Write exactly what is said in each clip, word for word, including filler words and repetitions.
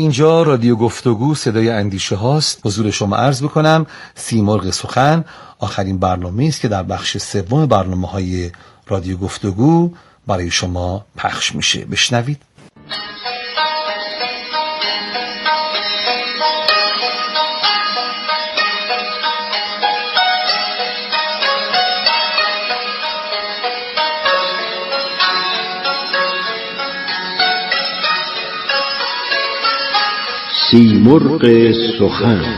اینجا رادیو گفتگو صدای اندیشه هاست. حضور شما عرض بکنم سیمرغ سخن آخرین برنامه است که در بخش سوم برنامه‌های رادیو گفتگو برای شما پخش میشه. بشنوید. سیمرغ سخن.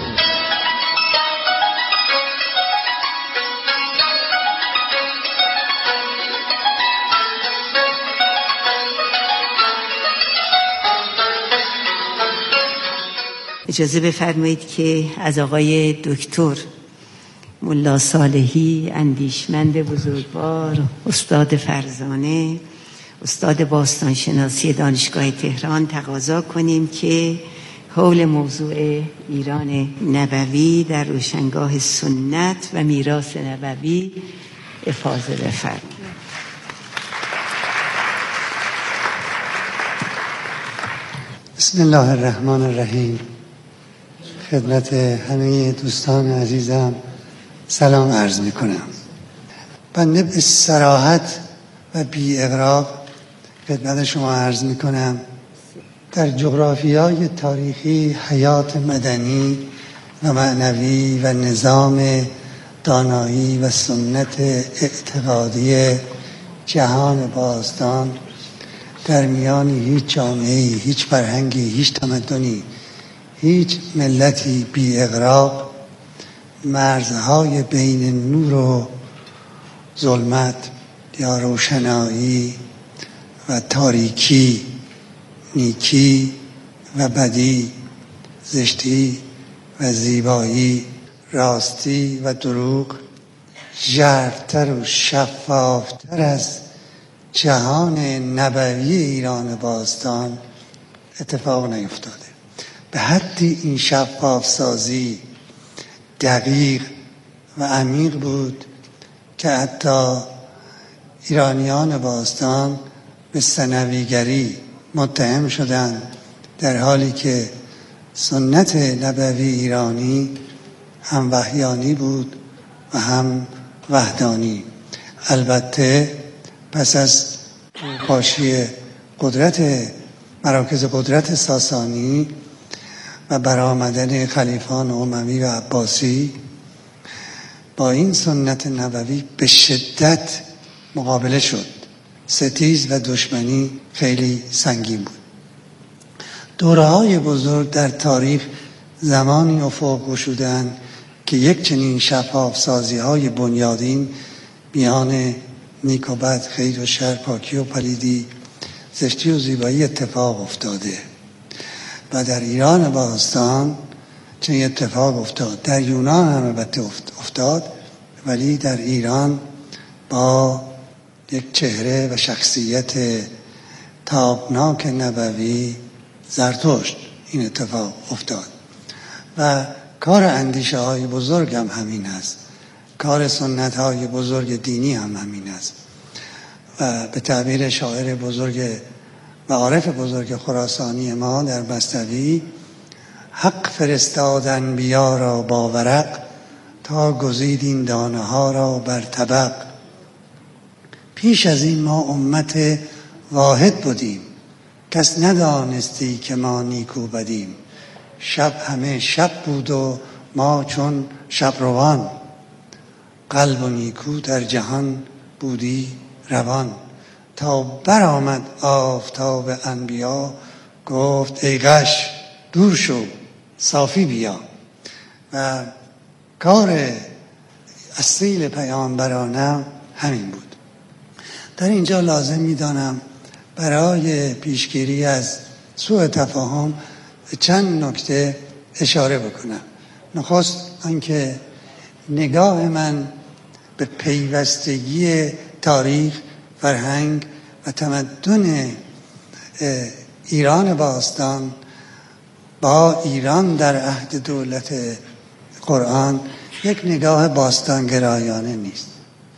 اجازه بفرمایید که از آقای دکتر ملا صالحی، اندیشمند بزرگوار، استاد فرزانه، استاد باستانشناسی دانشگاه تهران، تقاضا کنیم که حول موضوع ایران نبوی در روشنگاه سنت و میراث نبوی افاضه بفرمایید. بسم الله الرحمن الرحیم. خدمت همه دوستان عزیزم سلام عرض می کنم. بنده به صراحت و بی اغراق خدمت شما عرض می کنم در جغرافیای تاریخی حیات مدنی و معنوی و نظام دانایی و سنت اعتقادی جهان باستان در میان هیچ جامعه‌ای، هیچ فرهنگی، هیچ تمدنی، هیچ ملتی بی اغراق مرزهای بین نور و ظلمت یا روشنایی و تاریکی، نیکی و بدی، زشتی و زیبایی، راستی و دروغ ژرف‌تر و شفافتر از جهان نبوی ایران باستان اتفاق نیفتاده. به حدی این شفاف سازی دقیق و عمیق بود که حتی ایرانیان باستان به ثانویگری متهم شدند، در حالی که سنت نبوی ایرانی هم وحیانی بود و هم وحدانی. البته پس از فروپاشی قدرت مراکز قدرت ساسانی و برآمدن خلیفان اموی و عباسی با این سنت نبوی به شدت مقابله شد. ستیز و دشمنی خیلی سنگین بود. دوره‌های بزرگ در تاریخ زمانی افق گشودند که یک چنین شفاف سازی‌های بنیادین میان نیک و بد، خیر و شر، پاکی و پلیدی، زشتی و زیبایی اتفاق افتاده و در ایران باستان چنین اتفاق افتاد. در یونان هم البته افتاد، ولی در ایران با یک چهره و شخصیت تابناک نبوی، زرتشت، این اتفاق افتاد و کار اندیشه های بزرگ هم همین است، کار سنت های بزرگ دینی هم همین است و به تعبیر شاعر بزرگ و عارف بزرگ خراسانی ما در مثنوی، حق فرستاد انبیا را با ورق تا گزید این دانه ها را بر طبق. پیش از این ما امت واحد بودیم، کس ندانستی که ما نیکو بدیم. شب همه شب بود و ما چون شبروان، قلب و نیکو در جهان بودی روان. تا برآمد آفتاب انبیا، گفت ای غش دور شو صافی بیا. و کار اصیل پیامبرانه همین بود. در اینجا لازم می‌دانم برای پیشگیری از سوء تفاهم چند نکته اشاره بکنم. نخست آنکه نگاه من به پیوستگی تاریخ، فرهنگ و تمدن ایران باستان با ایران در عهد دولت قرآن یک نگاه باستانگرایانه نیست،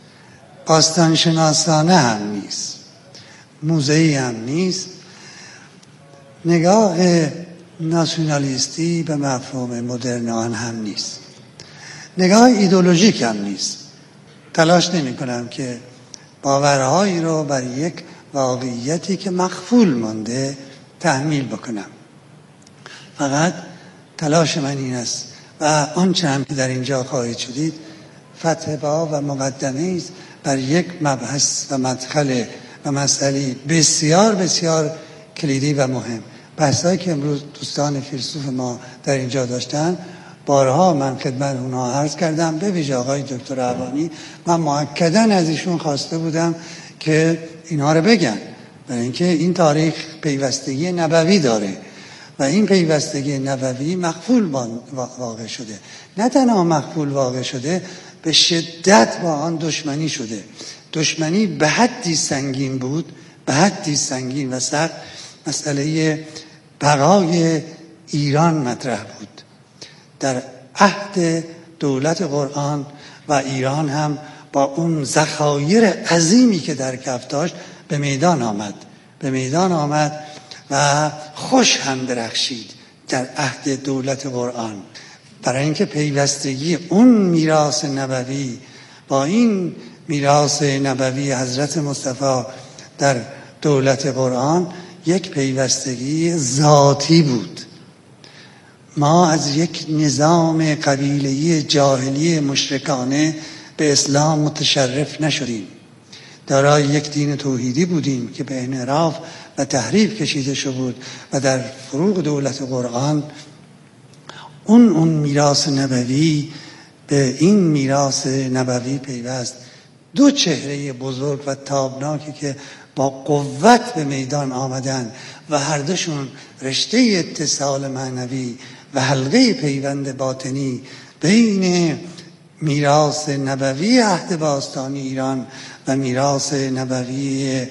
باستانشناسانه هم نیست، موضعی هم نیست. نگاه ناسیونالیستی به مفهوم مدرن آن هم نیست، نگاه ایدئولوژیک هم نیست. تلاش نمی کنم که باورهایی رو بر یک واقعیتی که مخفول مانده تحمیل بکنم. فقط تلاش من این است و آنچه هم که در اینجا خواهید شدید فتح باب و مقدمه است بر یک مبحث و مدخل و مسئله بسیار بسیار کلیدی و مهم. بحثایی که امروز دوستان فیلسوف ما در اینجا داشتن، بارها من خدمت اونها عرض کردم، به ویژه آقای دکتر اعوانی، من مؤکداً از ایشون خواسته بودم که اینها رو بگن، برای اینکه این تاریخ پیوستگی نبوی داره و این پیوستگی نبوی مخفول واقع شده. نه تنها مخفول واقع شده، به شدت با آن دشمنی شده. دشمنی به حدی سنگین بود، به حدی سنگین و سخت. مسئله بقای ایران مطرح بود. در عهد دولت قرآن و ایران هم با اون ذخایر عظیمی که در کف داشت به میدان آمد به میدان آمد و خوش هم درخشید در عهد دولت قرآن، برای اینکه پیوستگی اون میراث نبوی با این میراث نبوی حضرت مصطفی در دولت قرآن یک پیوستگی ذاتی بود. ما از یک نظام قبیله‌ای جاهلی مشرکانه به اسلام متشرف نشدیم. دارای یک دین توحیدی بودیم که به انحراف و تحریف کشیده شده بود و در فروغ دولت قرآن اون اون میراث نبوی به این میراث نبوی پیوست. دو چهره بزرگ و تابناکی که با قوت به میدان آمدن و هر دوشون رشته اتصال معنوی و حلقه پیوند باطنی بین میراث نبوی عهد باستانی ایران و میراث نبوی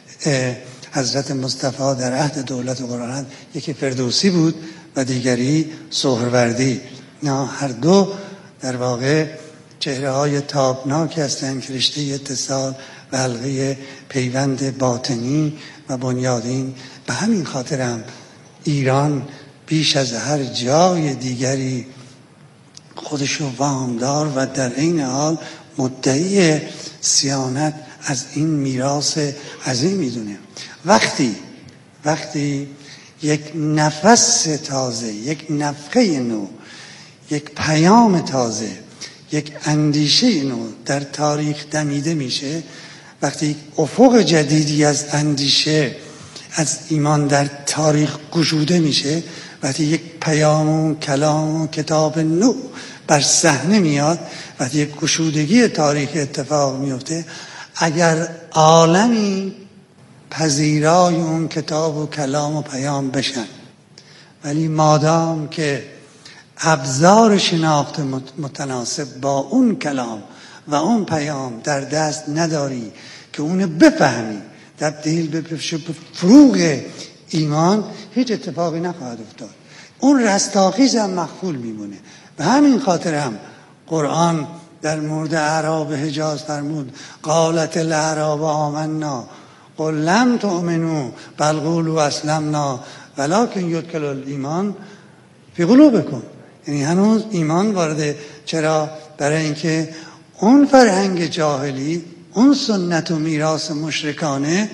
حضرت مصطفی در عهد دولت قرآن، یکی فردوسی بود و دیگری سهروردی. نه، هر دو در واقع چهره های تابناک هستند که رشته اتصال و حلقه پیوند باطنی و بنیادین. به همین خاطرم ایران بیش از هر جای دیگری خودشو وامدار و در این حال مدعی صیانت از این میراث عظیم میدونه. وقتی وقتی یک نفس تازه، یک نفخه نو، یک پیام تازه، یک اندیشه نو در تاریخ دمیده میشه، وقتی افق جدیدی از اندیشه از ایمان در تاریخ گشوده میشه، وقتی یک پیام و کلام و کتاب نو بر صحنه میاد، وقتی یک گشودگی تاریخ اتفاق میفته، اگر عالمی پذیرای اون کتاب و کلام و پیام بشن، ولی مادام که ابزار شناخت متناسب با اون کلام و اون پیام در دست نداری که اونو بفهمی، تبدیل به فروغ ایمان، هیچ اتفاقی نخواهد افتاد. اون رستاخیز هم مخفول میمونه. به همین خاطر هم قرآن در مورد اعراب حجاز فرمود قالت الاعراب آمنا قل لم تؤمنوا بل قولوا اسلمنا ولکن یدخل الایمان فی قلوبکم. یعنی هنوز ایمان وارد. چرا؟ برای اینکه اون فرهنگ جاهلی، اون سنت و میراث مشرکانه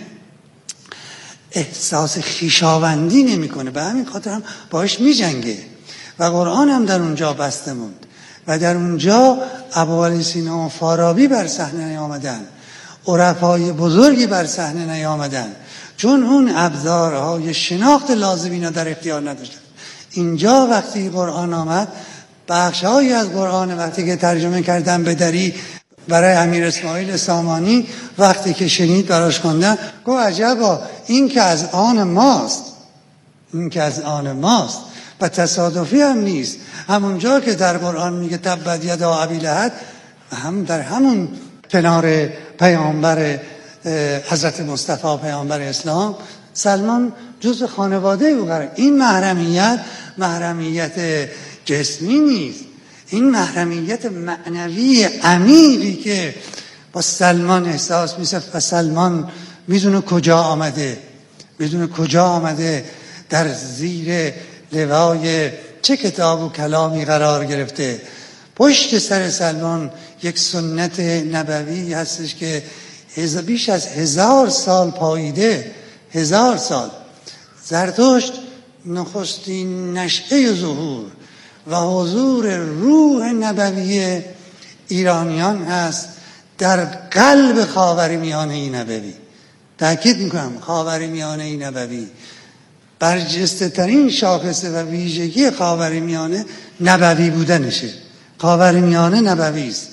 احساس خویشاوندی نمیکنه، به همین خاطر هم باش میجنگه و قرآن هم در اونجا بسته موند و در اونجا ابوعلی سینا و فارابی بر صحنه نیامدن، عرفای بزرگی بر صحنه نیامدن، چون اون ابزارهای شناخت لازم اینا در اختیار نداشتن. اینجا وقتی قرآن آمد، بخش‌هایی از قرآن وقتی که ترجمه کردن به دری برای امیر اسماعیل سامانی، وقتی که شنید براش خوندن، گفت عجبا، این که از آن ماست، این که از آن ماست و تصادفی هم نیست. همونجا که در قرآن میگه تبت یدا ابی لهب، هم در همون کنار پیامبر حضرت مصطفی پیامبر اسلام سلمان جزء خانواده او قرار. این محرمیت محرمیت جسمی نیست، این محرمیت معنوی عمیقی که با سلمان احساس میشه و سلمان میدونه کجا آمده، میدونه کجا آمده، در زیر لوای چه کتاب و کلامی قرار گرفته. پشت سر سلمان یک سنت نبوی هستش که بیش از هزار سال پاییده. هزار سال. زرتشت نخستین نشأه ظهور و حضور روح نبوی ایرانیان هست در قلب خاورمیانه نبوی. تأکید میکنم خاورمیانه نبوی. برجسته ترین شاخصه و ویژگی خاورمیانه نبوی بودنشه. خاورمیانه نبوی است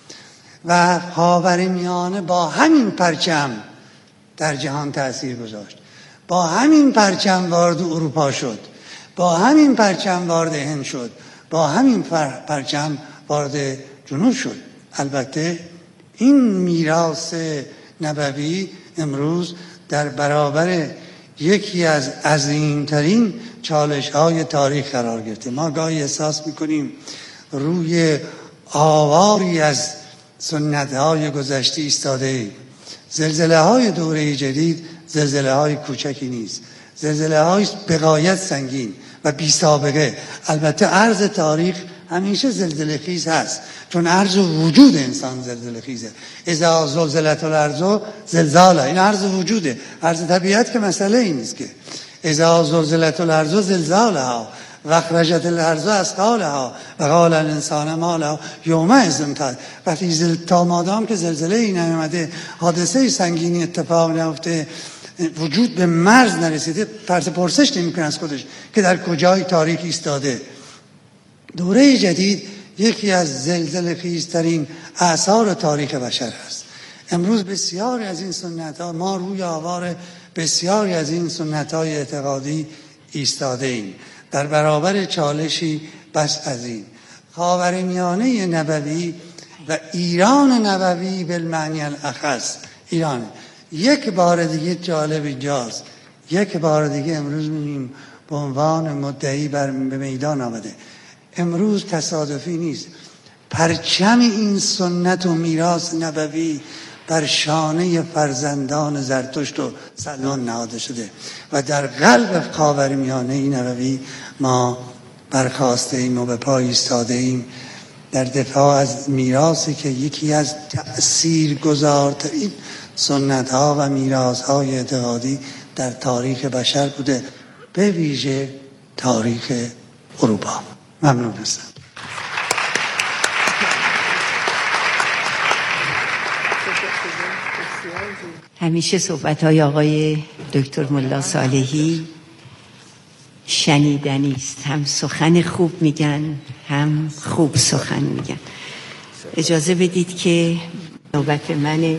و خاورمیانه با همین پرچم در جهان تأثیر گذاشت. با همین پرچم وارد اروپا شد، با همین پرچم وارد هند شد، با همین پرچم وارد جنوب شد. البته این میراث نبوی امروز در برابر یکی از عظیمترین چالش های تاریخ قرار گرفته. ما گاهی احساس میکنیم روی آواری از سنت های گذشته ایستاده ایم. زلزله های دوره جدید زلزله های کوچکی نیست، زلزله های بغایت سنگین و بی سابقه. البته عرض تاریخ همیشه زلزله خیز هست، چون عرض وجود انسان زلزله خیزه. اذا زلزلت الارض زلزاله، این عرض وجوده. عرض طبیعت که مسئله این نیست که اذا زلزلت الارض زلزالها و اخرجت الارض اثقالها و قال الانسان ما له یومئذ قد. وقتی زل... تا مادام که زلزله ای نیامده، حادثه سنگینی اتفاق نیفته، وجود به مرز نرسیده، طرز پرسش نمی‌کنه از خودش که در کجای تاریخ ایستاده. دوره جدید یکی از زلزله خیزترین آثار تاریخ بشر است. امروز بسیاری از این سنت‌ها، ما روی آوار بسیاری از این سنت‌های اعتقادی ایستاده ایم در برابر چالشی بس عظیم. خاورمیانه نبوی و ایران نبوی بالمعنی الاخص ایران. یک بار دیگه جالب اینجاست، یک بار دیگه امروز می‌بینیم به عنوان مدعی بر به میدان آمده. امروز تصادفی نیست، پرچم این سنت و میراث نبوی بر شانه فرزندان زرتشت و سلمان نهاده شده و در قلب خاورمیانه نبوی ما برخاسته ایم و به پای ایستاده ایم در دفاع از میراثی که یکی از تأثیرگذارترین سنت ها و میراث های اعتقادی در تاریخ بشر بوده، به ویژه تاریخ اروپا. ممنون هستم. همیشه صحبت‌های آقای دکتر ملا صالحی شنیدنی است. هم سخن خوب میگن، هم خوب سخن میگن. اجازه بدید که نوبت منه.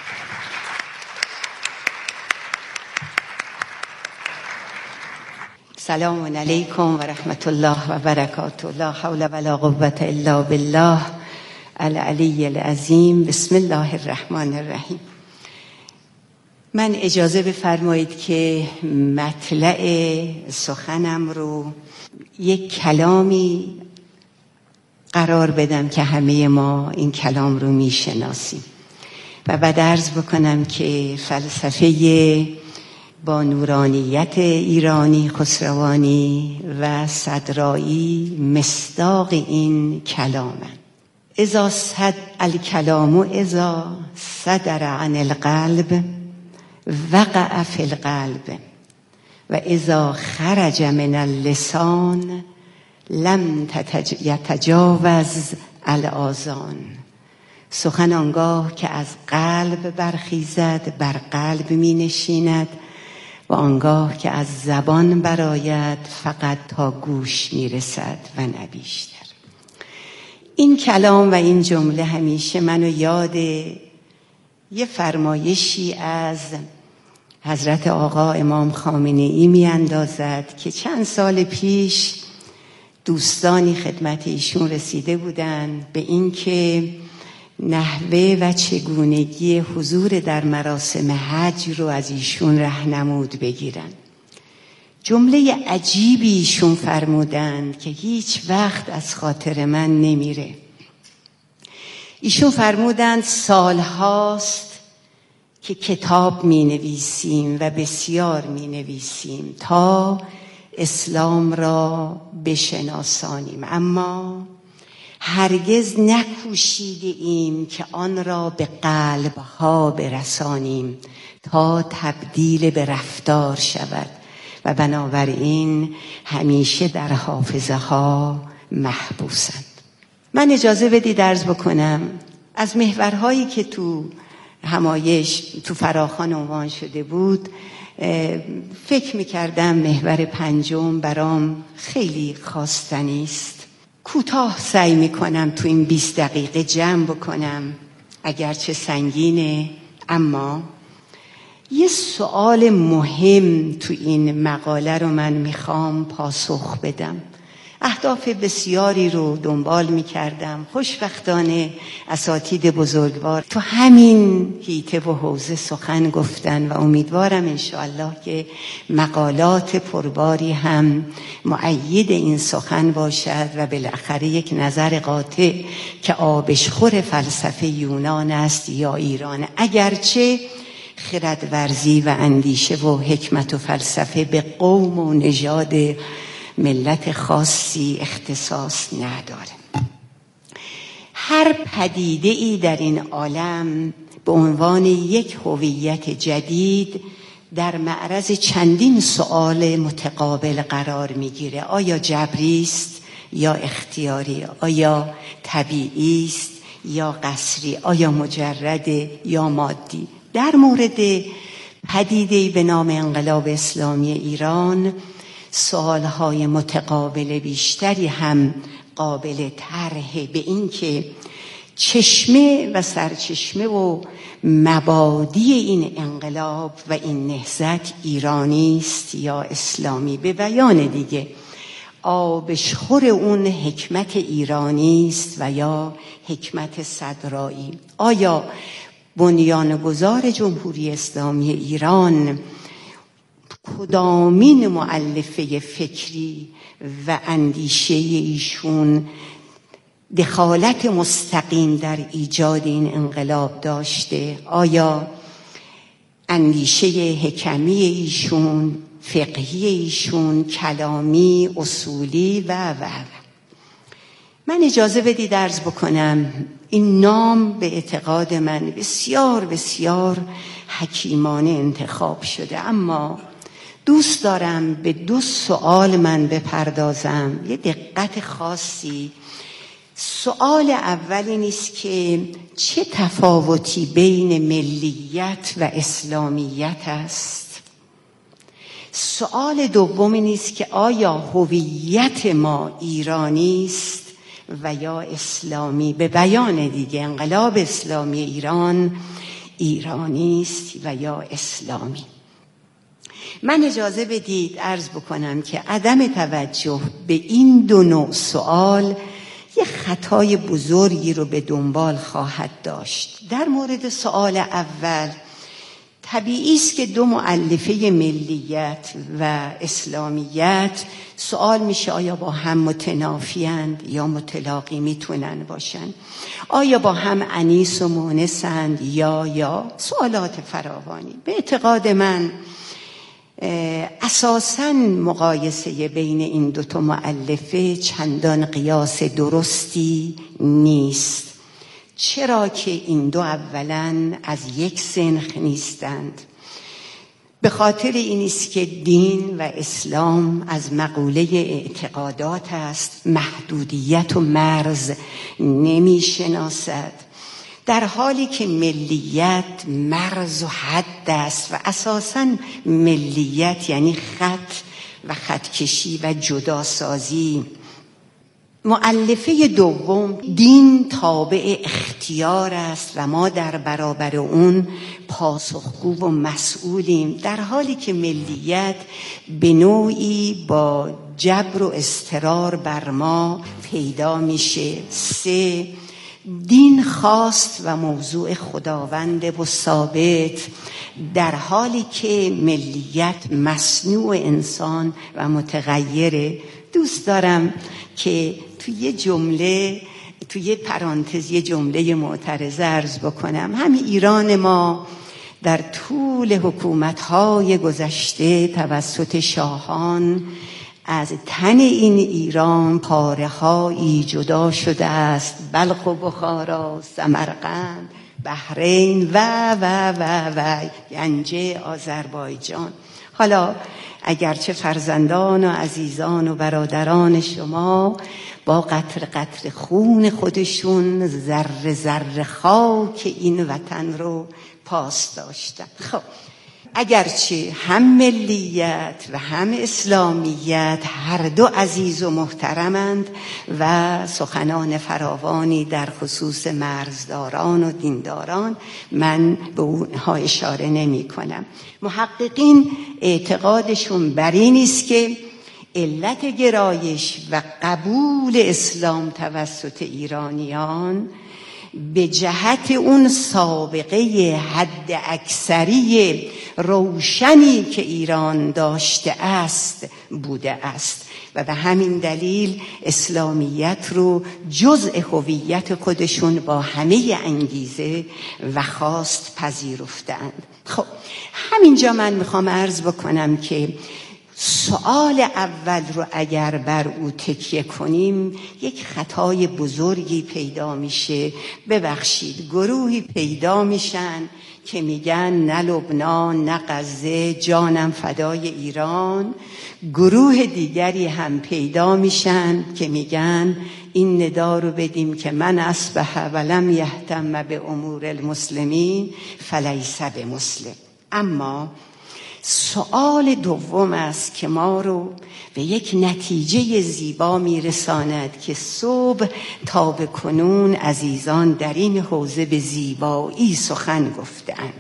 سلام علیکم و رحمت الله و برکاته. لا حول ولا قوة الا بالله العلی العظیم. بسم الله الرحمن الرحیم. من اجازه بفرمایید که مطلع سخنم رو یک کلامی قرار بدم که همه ما این کلام رو میشناسیم و بعد عرض بکنم که فلسفه با نورانیت ایرانی خسروانی و صدرایی مصداق این کلامند. اذا صد الکلام اذا صدر عن القلب وقع فی القلب و اذا خرج من اللسان لم یتجاوز الاذان. سخن آنگاه که از قلب برخیزد بر قلب می نشیند و آنگاه که از زبان برآید فقط تا گوش می رسد و نه بیشتر. این کلام و این جمله همیشه منو یاد یه فرمایشی از حضرت آقا امام خامنه‌ای می اندازد که چند سال پیش دوستانی خدمت ایشون رسیده بودن به این که نحوه و چگونگی حضور در مراسم حج رو از ایشون راهنمود بگیرن. جمله عجیبی ایشون فرمودند که هیچ وقت از خاطر من نمیره. ایشون فرمودند سالهاست که کتاب می نویسیم و بسیار می نویسیم تا اسلام را بشناسانیم، اما هرگز نکوشیده ایم که آن را به قلبها برسانیم تا تبدیل به رفتار شود و بنابراین همیشه در حافظه ها محبوسند. من اجازه بدید عرض بکنم از محورهایی که تو همایش تو فراخوان عنوان شده بود، فکر میکردم محور پنجم برام خیلی خواستنی است. کوتاه سعی میکنم تو این بیست دقیقه جمع بکنم، اگرچه سنگینه، اما یه سوال مهم تو این مقاله رو من میخوام پاسخ بدم. اهداف بسیاری رو دنبال میکردم، خوشبختانه اساتید بزرگوار تو همین حیطه و حوزه سخن گفتن و امیدوارم انشاءالله که مقالات پرباری هم مؤید این سخن باشد و بالاخره یک نظر قاطع که آبشخور فلسفه یونان است یا ایران، اگرچه خردورزی و اندیشه و حکمت و فلسفه به قوم و نژاد ملت خاصی اختصاص نداره. هر پدیده ای در این عالم به عنوان یک هویت جدید در معرض چندین سؤال متقابل قرار میگیره. آیا جبری است یا اختیاری؟ آیا طبیعی است یا قسری؟ آیا مجرد یا مادی؟ در مورد پدیده‌ای به نام انقلاب اسلامی ایران سوالهای متقابل بیشتری هم قابل طرحه، به این که چشمه و سرچشمه و مبادی این انقلاب و این نهضت ایرانی است یا اسلامی. به بیان دیگه آبشخور اون حکمت ایرانی است و یا حکمت صدرایی؟ آیا بنیانگذار جمهوری اسلامی ایران کدامین مؤلفه فکری و اندیشه ایشون دخالت مستقیم در ایجاد این انقلاب داشته؟ آیا اندیشه حکمی ایشون، فقهی ایشون، کلامی، اصولی و و من اجازه بدید عرض بکنم این نام به اعتقاد من بسیار بسیار حکیمانه انتخاب شده، اما دوست دارم به دو سوال من بپردازم، یه دقت خاصی. سوال اولی نیست که چه تفاوتی بین ملیت و اسلامیت است. سوال دومی نیست که آیا هویت ما ایرانی است و یا اسلامی؟ به بیان دیگه انقلاب اسلامی ایران ایرانی است و یا اسلامی؟ من اجازه بدید عرض بکنم که عدم توجه به این دو نوع سوال یه خطای بزرگی رو به دنبال خواهد داشت. در مورد سوال اول، طبیعی است که دو مؤلفه ملیت و اسلامیت سوال میشه آیا با هم متنافیند یا متلاقی میتونن باشن؟ آیا با هم انیس و مونسند یا یا سوالات فراوانی. به اعتقاد من اساساً مقایسه بین این دو تا مؤلفه چندان قیاس درستی نیست، چرا که این دو اولاً از یک سنخ نیستند. به خاطر این است که دین و اسلام از مقوله اعتقادات است، محدودیت و مرز نمی شناسد، در حالی که ملیت مرز و حد است و اساساً ملیت یعنی خط و خطکشی و جداسازی. مؤلفه دوم، دین تابع اختیار است و ما در برابر اون پاسخگو و مسئولیم، در حالی که ملیت به نوعی با جبر و اضطرار بر ما پیدا میشه. سه، دین خواست و موضوع خداوند و ثابت، در حالی که ملیت مصنوع انسان و متغیره. دوست دارم که توی یه جمله، توی یه پرانتز یه جمله معترضه عرض بکنم. همین ایران ما در طول حکومت‌های گذشته توسط شاهان از تن این ایران پاره هایی جدا شده است، بلخ و بخارا، سمرقند، بحرین و و و و گنجه، آذربایجان. حالا اگرچه فرزندان و عزیزان و برادران شما با قطر قطر خون خودشون ذره ذره خاک این وطن رو پاس داشتن. خب اگرچه هم ملیت و هم اسلامیت هر دو عزیز و محترمند و سخنان فراوانی در خصوص مرزداران و دینداران من به اونها اشاره نمی کنم. محققین اعتقادشون بر این است که علت گرایش و قبول اسلام توسط ایرانیان به جهت اون سابقه حد اکثری روشنی که ایران داشته است بوده است و به همین دلیل اسلامیت رو جزء هویت خودشون با همه انگیزه و خواست پذیرفتند. خب همینجا من میخوام عرض بکنم که سوال اول رو اگر بر او تکیه کنیم یک خطای بزرگی پیدا میشه. ببخشید، گروهی پیدا میشن که میگن نه لبنان نه غزه، جانم فدای ایران. گروه دیگری هم پیدا میشن که میگن این ندا رو بدیم که من اصبح ولم یهتم به امور المسلمین فلیس بمسلم. اما سوال دوم است که ما رو به یک نتیجه زیبا میرساند که صبح تا به کنون عزیزان در این حوزه به زیبایی سخن گفتند.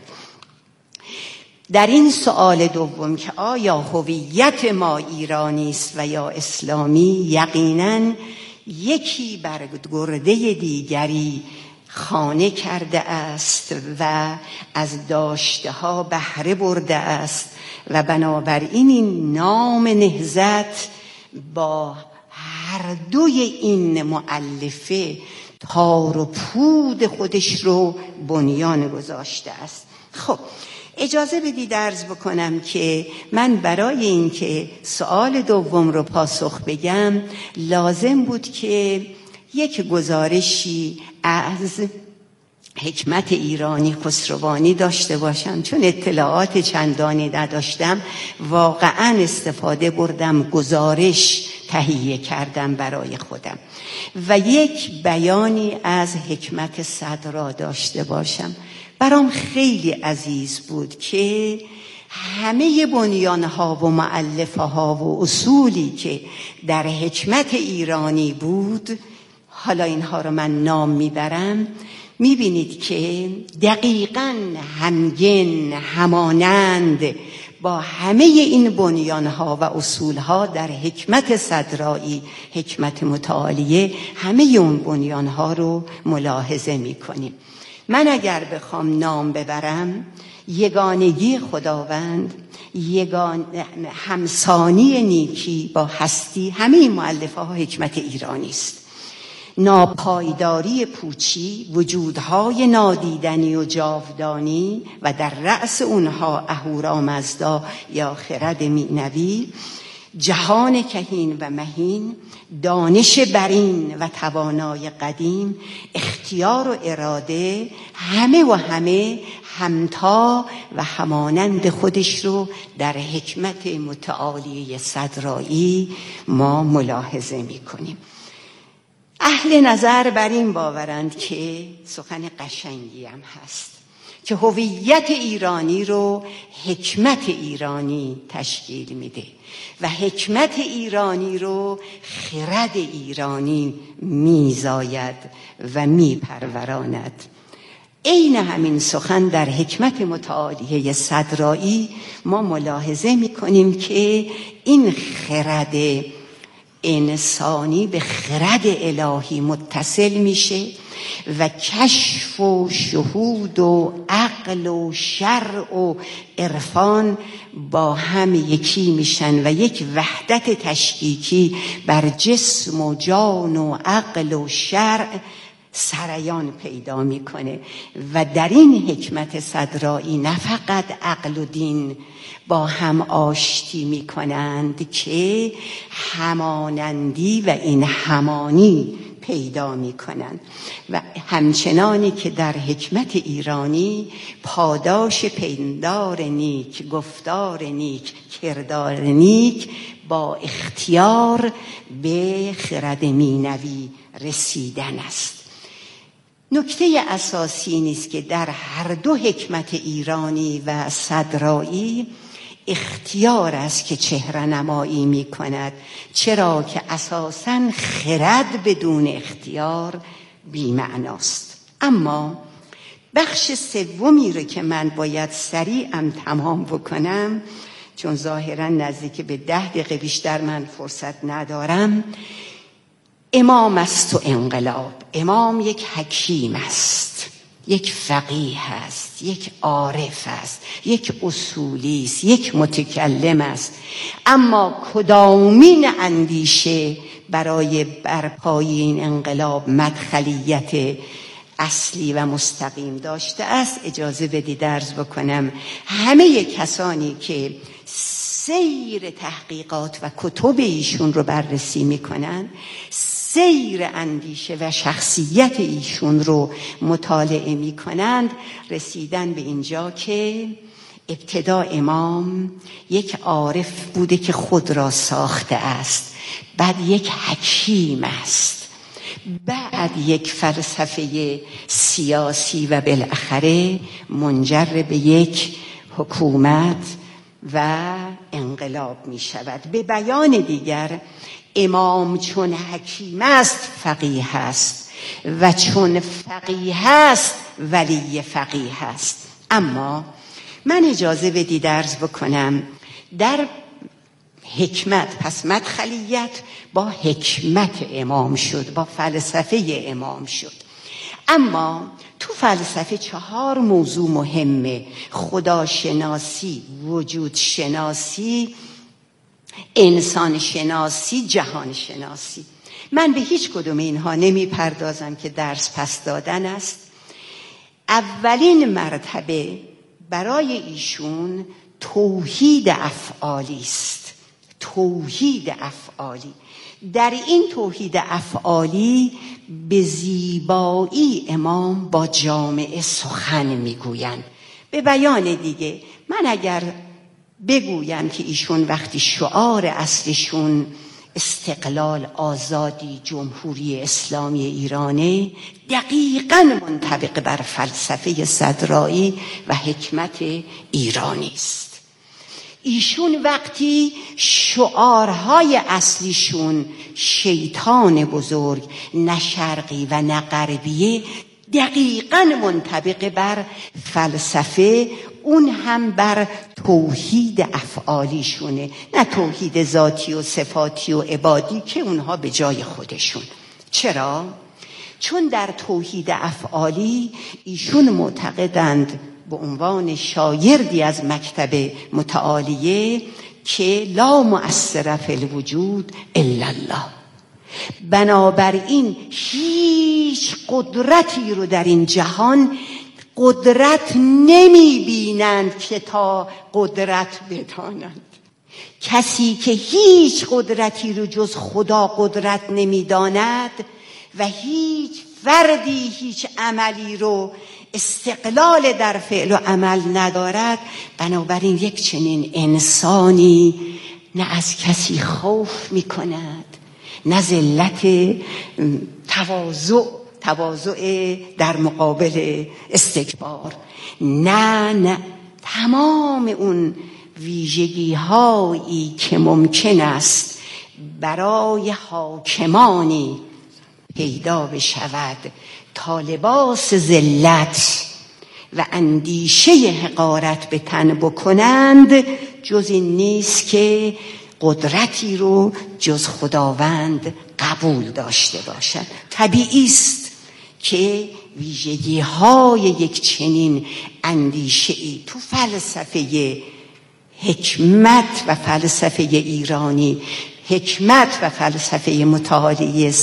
در این سوال دوم که آیا هویت ما ایرانی است و یا اسلامی، یقیناً یکی بر گرده دیگری خانه کرده است و از داشته ها بهره برده است و بنابراین این نام نهضت با هر دوی این مؤلفه تار و پود خودش رو بنیان گذاشته است. خب اجازه بدید عرض بکنم که من برای اینکه سوال دوم رو پاسخ بگم لازم بود که یک گزارشی از حکمت ایرانی خسروانی داشته باشم. چون اطلاعات چندانی نداشتم واقعا استفاده بردم، گزارش تهیه کردم برای خودم و یک بیانی از حکمت صدرا داشته باشم. برام خیلی عزیز بود که همه بنیانها و مؤلفه‌ها و اصولی که در حکمت ایرانی بود، حالا اینها رو من نام میبرم، میبینید که دقیقاً همگن همانند با همه این بنیانها و اصولها در حکمت صدرایی، حکمت متعالیه، همه اون بنیانها رو ملاحظه میکنیم. من اگر بخوام نام ببرم، یگانگی خداوند، یگان همسانی نیکی با هستی، همه این مؤلفه ها حکمت ایرانی است. ناپایداری پوچی، وجودهای نادیدنی و جاودانی و در رأس اونها اهورامزدا یا خرد معنوی، جهان کهین و مهین، دانش برین و توانای قدیم، اختیار و اراده، همه و همه همتا و همانند خودش رو در حکمت متعالی صدرایی ما ملاحظه می کنیم. اهل نظر بر این باورند که سخن قشنگی هم هست که هویت ایرانی رو حکمت ایرانی تشکیل میده و حکمت ایرانی رو خرد ایرانی میزاید و میپروراند. عین همین سخن در حکمت متعالیه صدرایی ما ملاحظه میکنیم که این خرد انسانی به خرد الهی متصل میشه و کشف و شهود و عقل و شرع و عرفان با هم یکی میشن و یک وحدت تشکیکی بر جسم و جان و عقل و شرع سریان پیدا میکنه و در این حکمت صدرایی نه فقط عقل و دین با هم آشتی میکنند که همانندی و این همانی پیدا میکنند و همچنانی که در حکمت ایرانی پاداش پندار نیک، گفتار نیک، کردار نیک با اختیار به خرد مینوی رسیدن است. نکته اساسی نیست که در هر دو حکمت ایرانی و صدرایی اختیار است که چهره نمایی می کند، چرا که اساساً خرد بدون اختیار بی‌معناست. اما بخش سومی رو که من باید سریعا تمام بکنم، چون ظاهراً نزدیک به ده دقیقه بیشتر من فرصت ندارم. امام است و انقلاب. امام یک حکیم است، یک فقیه است، یک عارف است، یک اصولی است، یک متکلم است، اما کدامین اندیشه برای برپای این انقلاب مدخلیت اصلی و مستقیم داشته است؟ اجازه بدید عرض بکنم همه کسانی که سیر تحقیقات و کتب ایشون رو بررسی میکنن، سیر اندیشه و شخصیت ایشون رو مطالعه می کنند، رسیدن به اینجا که ابتدا امام یک عارف بوده که خود را ساخته است، بعد یک حکیم است، بعد یک فلسفه سیاسی و بالاخره منجر به یک حکومت و انقلاب می شود. به بیان دیگر امام چون حکیم است فقیه است و چون فقیه است ولی فقیه است. اما من اجازه بدید عرض بکنم در حکمت، پس مدخلیت با حکمت امام شد، با فلسفه امام شد. اما تو فلسفه چهار موضوع مهمه: خداشناسی، وجود شناسی، انسان شناسی، جهان شناسی. من به هیچ کدوم اینها نمی پردازم که درس پس دادن است. اولین مرتبه برای ایشون توحید افعالی است. توحید افعالی. در این توحید افعالی به زیبایی امام با جامعه سخن میگویند. به بیان دیگه من اگر بگویم که ایشون وقتی شعار اصلشون استقلال، آزادی، جمهوری اسلامی ایرانه، دقیقاً منطبق بر فلسفه صدرایی و حکمت ایرانی است. ایشون وقتی شعارهای اصلیشون شیطان بزرگ، نه شرقی و نه غربیه، دقیقاً منطبق بر فلسفه، اون هم بر توحید افعالیشونه، نه توحید ذاتی و صفاتی و عبادی که اونها به جای خودشون. چرا؟ چون در توحید افعالی ایشون معتقدند به عنوان شاگردی از مکتب متعالیه که لا مؤثر فی الوجود الا الله. بنابراین هیچ قدرتی رو در این جهان قدرت نمی بینند که تا قدرت بدانند. کسی که هیچ قدرتی رو جز خدا قدرت نمی داند و هیچ فردی هیچ عملی رو استقلال در فعل و عمل ندارد، بنابراین یک چنین انسانی نه از کسی خوف می کند، نه ذلت، تواضع تواضع در مقابل استکبار، نه نه تمام اون ویژگی هایی که ممکن است برای حاکمانی پیدا بشود تا لباس ذلت و اندیشه حقارت به تن بکنند، جز این نیست که قدرتی رو جز خداوند قبول داشته باشند. طبیعی است که ویژگی های یک چنین اندیشه ای تو فلسفه حکمت و فلسفه ایرانی، حکمت و فلسفه متعالیه